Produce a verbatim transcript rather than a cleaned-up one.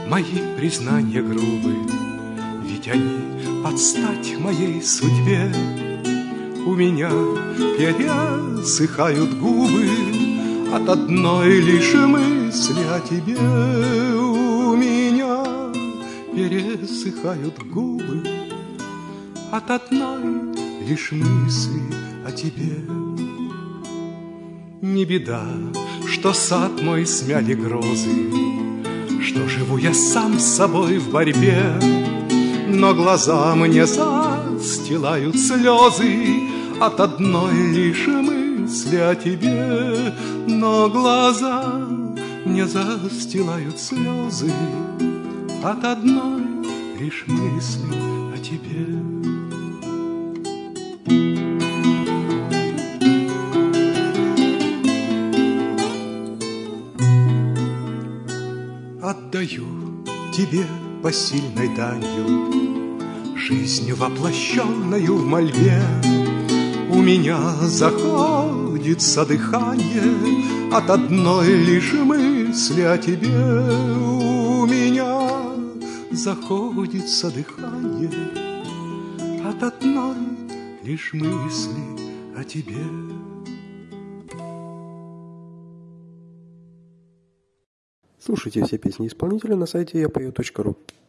мои признания грубы, ведь они под стать моей судьбе. У меня пересыхают губы от одной лишь мысли о тебе. У меня пересыхают губы от одной лишь мысли о тебе. Не беда, что сад мой смяли грозы, что живу я сам с собой в борьбе, но глаза мне застилают слезы от одной лишь мысли о тебе. Но глаза мне застилают слезы от одной лишь мысли о тебе. Отдаю тебе посильной данью, жизнью воплощенную в мольбе. У меня заходится дыхание от одной лишь мысли о тебе. У меня заходится дыхание от одной лишь мысли о тебе. Слушайте все песни исполнителя на сайте я пою точка ру.